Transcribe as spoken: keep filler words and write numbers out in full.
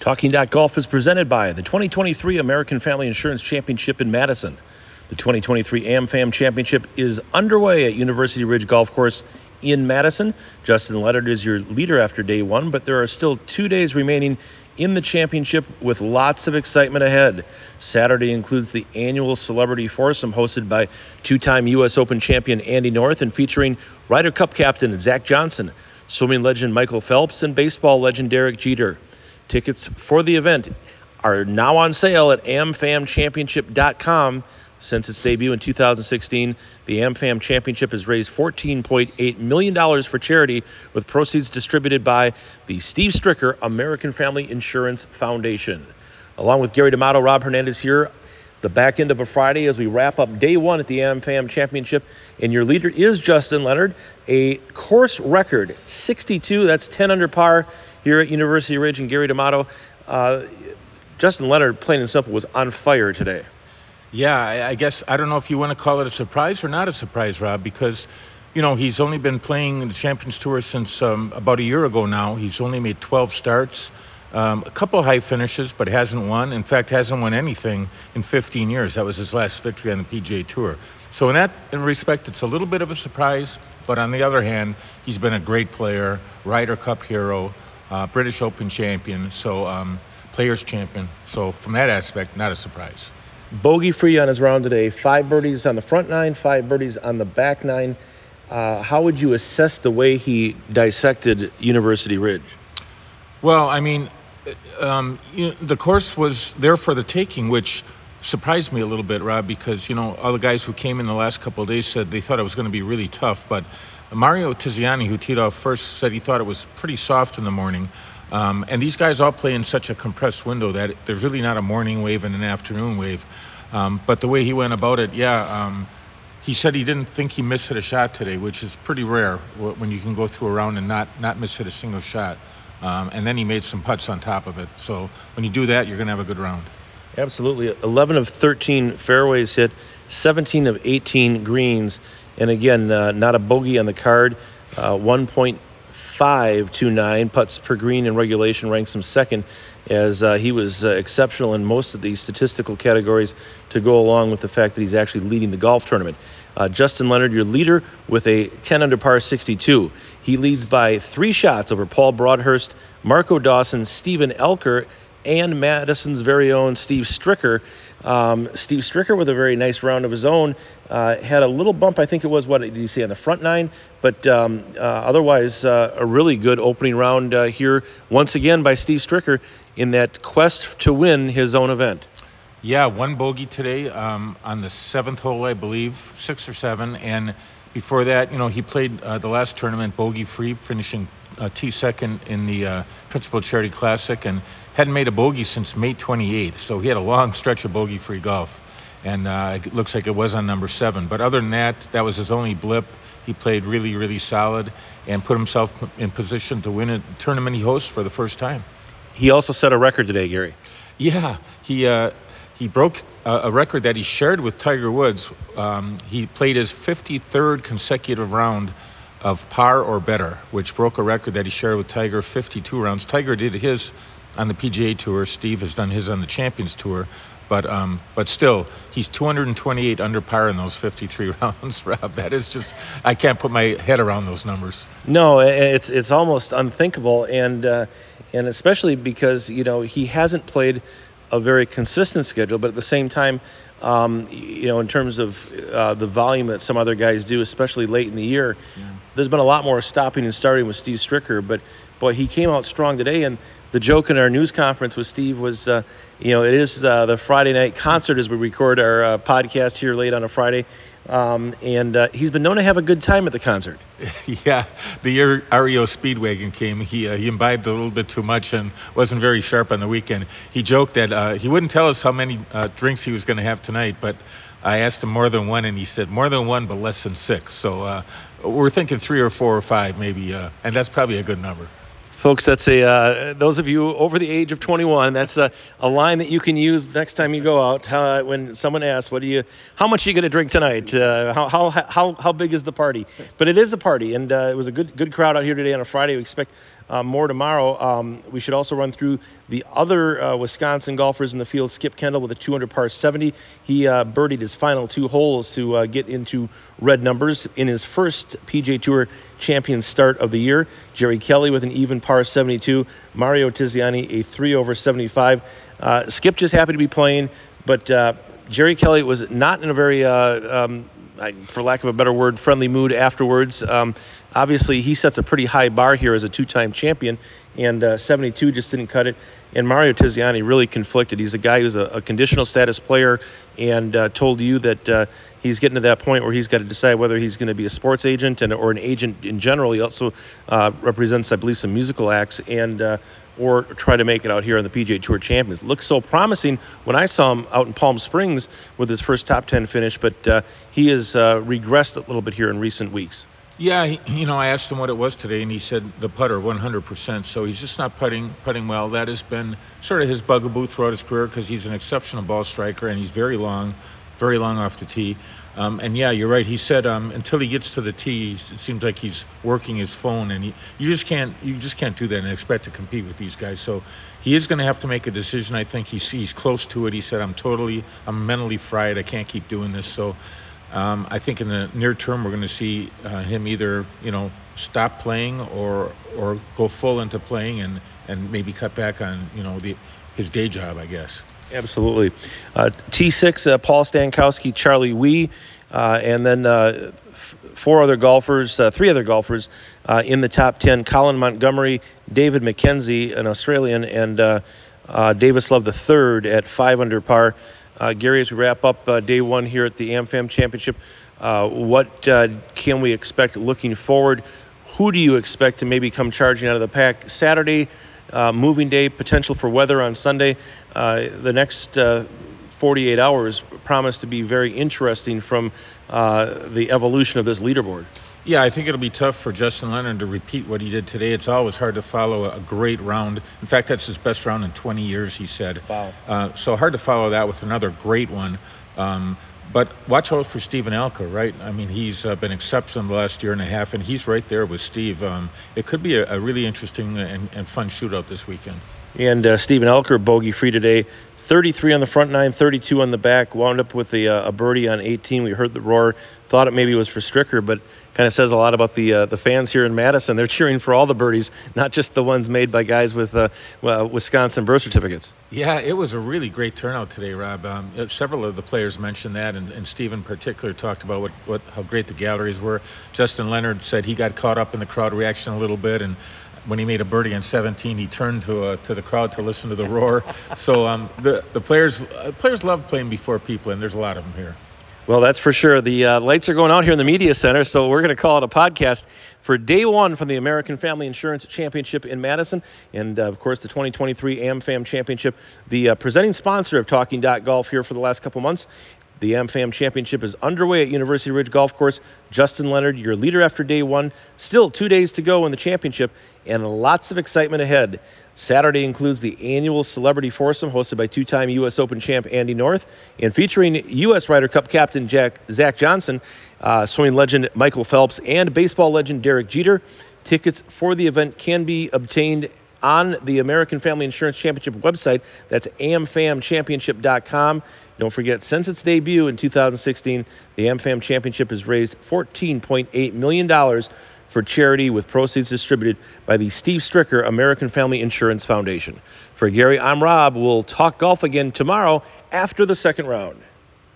Talking Dot Golf is presented by the twenty twenty-three American Family Insurance Championship in Madison. The twenty twenty-three AmFam Championship is underway at University Ridge Golf Course in Madison. Justin Leonard is your leader after day one, but there are still two days remaining in the championship with lots of excitement ahead. Saturday includes the annual Celebrity Foursome hosted by two-time U S Open champion Andy North and featuring Ryder Cup captain Zach Johnson, swimming legend Michael Phelps, and baseball legend Derek Jeter. Tickets for the event are now on sale at am fam championship dot com. Since its debut in two thousand sixteen, the AmFam Championship has raised fourteen point eight million dollars for charity, with proceeds distributed by the Steve Stricker American Family Insurance Foundation. Along with Gary D'Amato, Rob Hernandez here, the back end of a Friday as we wrap up day one at the AmFam Championship. And your leader is Justin Leonard, a course record sixty-two. That's ten under par here at University Ridge. And Gary D'Amato, uh, Justin Leonard, plain and simple, was on fire today. Yeah, I, I guess I don't know if you want to call it a surprise or not a surprise, Rob, because, you know, he's only been playing the Champions Tour since um, about a year ago now. He's only made twelve starts, um, a couple high finishes, but hasn't won. In fact, hasn't won anything in fifteen years. That was his last victory on the P G A Tour. So in that respect, it's a little bit of a surprise. But on the other hand, he's been a great player, Ryder Cup hero, uh, British Open champion, so um, Players champion. So from that aspect, not a surprise. Bogey free on his round today. Five birdies on the front nine, five birdies on the back nine. Uh, how would you assess the way he dissected University Ridge? Well, I mean, um, you know, the course was there for the taking, which surprised me a little bit, Rob, because, you know, all the guys who came in the last couple of days said they thought it was going to be really tough. But Mario Tiziani, who teed off first, said he thought it was pretty soft in the morning. Um, and these guys all play in such a compressed window that there's really not a morning wave and an afternoon wave. Um, but the way he went about it, yeah, um, he said he didn't think he missed hit a shot today, which is pretty rare when you can go through a round and not, not miss hit a single shot. Um, and then he made some putts on top of it. So when you do that, you're going to have a good round. Absolutely. eleven of thirteen fairways hit, seventeen of eighteen greens. And again, uh, not a bogey on the card. Uh, one point five two nine putts per green in regulation ranks him second, as uh, he was uh, exceptional in most of these statistical categories to go along with the fact that he's actually leading the golf tournament. Uh, Justin Leonard, your leader, with a ten under par sixty-two. He leads by three shots over Paul Broadhurst, Marco Dawson, Steven Elker, and Madison's very own Steve Stricker. Um, Steve Stricker, with a very nice round of his own, uh, had a little bump. I think it was, what did you say, on the front nine? But um, uh, otherwise, uh, a really good opening round uh, here, once again, by Steve Stricker in that quest to win his own event. Yeah, one bogey today um, on the seventh hole, I believe, six or seven. And before that, you know, he played uh, the last tournament bogey-free, finishing uh, T-second in the uh, Principal Charity Classic, and hadn't made a bogey since May twenty-eighth. So he had a long stretch of bogey-free golf. And uh, it looks like it was on number seven. But other than that, that was his only blip. He played really, really solid and put himself in position to win a tournament he hosts for the first time. He also set a record today, Gary. Yeah, he uh, he broke a, a record that he shared with Tiger Woods. Um, he played his fifty-third consecutive round of par or better, which broke a record that he shared with Tiger, fifty-two rounds. Tiger did his on the P G A Tour. Steve has done his on the Champions Tour. But um, but still, he's two hundred twenty-eight under par in those fifty-three rounds, Rob. That is just, I can't put my head around those numbers. No, it's it's almost unthinkable, and uh, and especially because, you know, he hasn't played a very consistent schedule, but at the same time, um, you know, in terms of uh, the volume that some other guys do, especially late in the year, yeah. There's been a lot more stopping and starting with Steve Stricker, but boy, he came out strong today. And the joke in our news conference with Steve was, uh, you know, it is uh, the Friday night concert as we record our uh, podcast here late on a Friday. Um, and uh, he's been known to have a good time at the concert. Yeah, the year R E O Speedwagon came, he uh, he imbibed a little bit too much and wasn't very sharp on the weekend. He joked that uh, he wouldn't tell us how many uh, drinks he was going to have tonight, but I asked him more than one, and he said more than one, but less than six. So uh, we're thinking three or four or five maybe, uh, and that's probably a good number. Folks, that's a uh, those of you over the age of twenty-one, that's a, a line that you can use next time you go out. Uh, when someone asks, "What do you? How much are you going to drink tonight? Uh, how how how how big is the party?" But it is a party, and uh, it was a good good crowd out here today on a Friday. We expect uh, more tomorrow. Um, we should also run through the other uh, Wisconsin golfers in the field. Skip Kendall with a two hundred par seventy. He uh, birdied his final two holes to uh, get into red numbers in his first P G A Tour champion start of the year. Jerry Kelly with an even par seventy-two. Mario Tiziani a three over seventy-five. Uh, Skip just happy to be playing, but uh, Jerry Kelly was not in a very, uh, um, for lack of a better word, friendly mood afterwards. Um, obviously, he sets a pretty high bar here as a two-time champion, and uh, seventy-two just didn't cut it. And Mario Tiziani really conflicted. He's a guy who's a, a conditional status player and uh, told you that uh, he's getting to that point where he's got to decide whether he's going to be a sports agent and or an agent in general. He also uh, represents, I believe, some musical acts and uh, or try to make it out here on the P G A Tour Champions. Looks so promising when I saw him out in Palm Springs with his first top ten finish, but uh, he has uh, regressed a little bit here in recent weeks. Yeah, he, you know, I asked him what it was today, and he said the putter, one hundred percent. So he's just not putting putting well. That has been sort of his bugaboo throughout his career because he's an exceptional ball striker, and he's very long, very long off the tee. Um, and yeah, you're right. He said um, until he gets to the tee, he's, it seems like he's working his phone, and he, you just can't you just can't do that and expect to compete with these guys. So he is going to have to make a decision. I think he's he's close to it. He said, "I'm totally, I'm mentally fried. I can't keep doing this." So. Um, I think in the near term we're going to see uh, him either, you know, stop playing or or go full into playing and, and maybe cut back on, you know, the his day job, I guess. Absolutely. Uh, T six, uh, Paul Stankowski, Charlie Wee, uh, and then uh, f- four other golfers, uh, three other golfers uh, in the top ten. Colin Montgomery, David McKenzie, an Australian, and uh, uh, Davis Love the third at five under par. Uh, Gary, as we wrap up uh, day one here at the AmFam Championship, uh, what uh, can we expect looking forward? Who do you expect to maybe come charging out of the pack Saturday, uh, moving day, potential for weather on Sunday? Uh, the next uh, forty-eight hours promise to be very interesting from uh, the evolution of this leaderboard. Yeah, I think it'll be tough for Justin Leonard to repeat what he did today. It's always hard to follow a great round. In fact, that's his best round in twenty years, he said. Wow. Uh, so hard to follow that with another great one. Um, but watch out for Steven Alker, right? I mean, he's uh, been exceptional the last year and a half, and he's right there with Steve. Um, it could be a, a really interesting and, and fun shootout this weekend. And uh, Steven Alker, bogey-free today. thirty-three on the front nine, thirty-two on the back. Wound up with a, uh, a birdie on eighteen. We heard the roar. Thought it maybe was for Stricker, but kind of says a lot about the uh, the fans here in Madison. They're cheering for all the birdies, not just the ones made by guys with uh, well, Wisconsin birth certificates. Yeah, it was a really great turnout today, Rob. Um, several of the players mentioned that, and, and Steve in particular talked about what, what how great the galleries were. Justin Leonard said he got caught up in the crowd reaction a little bit, and when he made a birdie on seventeen, he turned to uh, to the crowd to listen to the roar. So um, the the players uh, players love playing before people, and there's a lot of them here. Well, that's for sure. The uh, lights are going out here in the media center, so we're going to call it a podcast for day one from the American Family Insurance Championship in Madison. And, uh, of course, the twenty twenty-three AmFam Championship, the uh, presenting sponsor of Talking Dot Golf here for the last couple months. The AmFam Championship is underway at University Ridge Golf Course. Justin Leonard, your leader after day one. Still two days to go in the championship, and lots of excitement ahead. Saturday includes the annual Celebrity Foursome hosted by two-time U S Open champ Andy North and featuring U S Ryder Cup captain Jack, Zach Johnson, uh, swimming legend Michael Phelps, and baseball legend Derek Jeter. Tickets for the event can be obtained on the American Family Insurance Championship website. That's a m fam championship dot com. Don't forget, since its debut in two thousand sixteen, the AmFam Championship has raised fourteen point eight million dollars for charity, with proceeds distributed by the Steve Stricker American Family Insurance Foundation. For Gary, I'm Rob. We'll talk golf again tomorrow after the second round.